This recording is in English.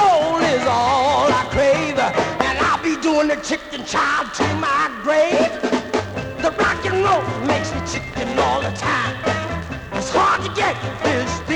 roll is all I crave, and I'll be doing the chicken child to my grave. The rock and roll makes me chicken all the time. It's hard to get this